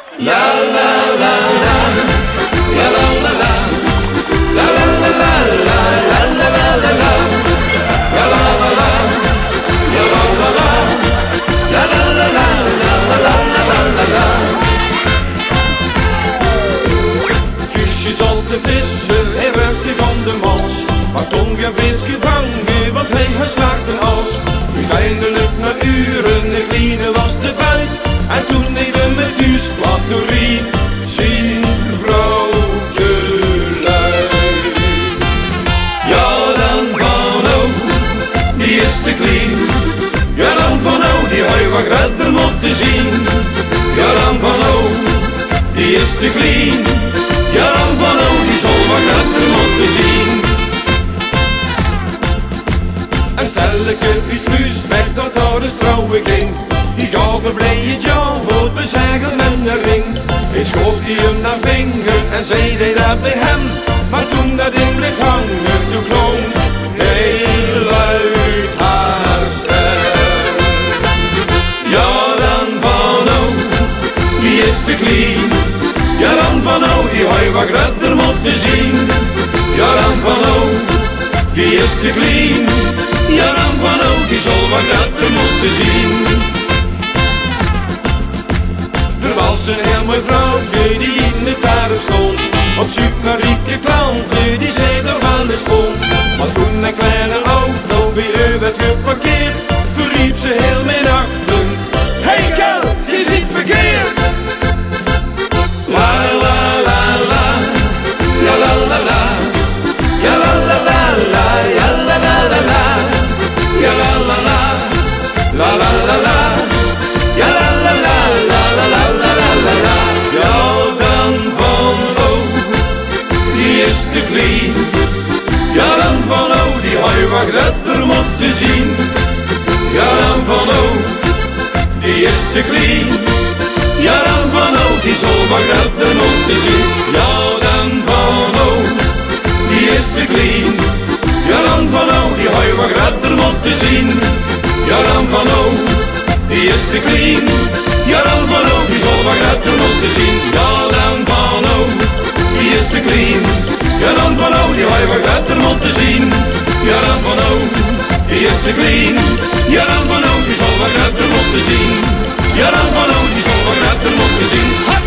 La la la la, la la la la, la la la la la, la la la la la, la la la la, la la la la, la la la la, la la la la la. Kusjes al te vissen en rustig om de mals, maar Tom geen vis gevangen, want hij slaagt een als. Uiteindelijk na uren, de kleine was de buit, en toen deed hij met huis kwam door riep, zien vrouw de lui. Ja dan van o, die is te klein. Ja dan van o, die hij wat redder moeten zien. Ja dan van o, die is te klein. Ja dan van o, die zal wat redder moeten zien. En stelleke uit huis weg dat daar de trouwe ging. Die gaf een blije ja voor het bezeggen met een ring. Hij schoof die hem naar vinger en zei hij dat bij hem. Maar toen dat ding bleef hangen, toen klonk heel luid haar stem. Ja dan van o, die is te klein. Ja dan van o, die hij wat redder moeten zien. Ja dan van o, die is te klein. Ja dan van o, die zal wat redder moeten zien. Er was een heel mooi vrouwtje die in het tuin stond, op zoek naar rieke klanten die zij nog wel eens vond. Maar toen een kleine auto bij u werd geparkeerd, toen riep ze heel minachtend: hey kel, je ziet verkeerd. La la la la, ja la la la, ja la la la la, ja la la la la, ja la la la, la la la la, ja la la la, la la la la la la. Ja dan van o, die is te klein. Ja dan van o, die hij wat redder moeten zien. Ja dan van o, die is te klein. Ja dan van o, die zal wat redder moeten zien. Ja dan van o, die is te klein. Ja dan van o, die hij wat redder moeten zien. Ja dan van o, die is te klein. Ja dan van o, die zal wat redder moeten zien. Ja dan van o, die is te klein. Ja dan van o, die hij wat redder moeten zien. Ja dan van o, die is te klein. Ja dan van o, die zal wat redder moeten zien. Ja dan van o, die zal wat redder moeten zien.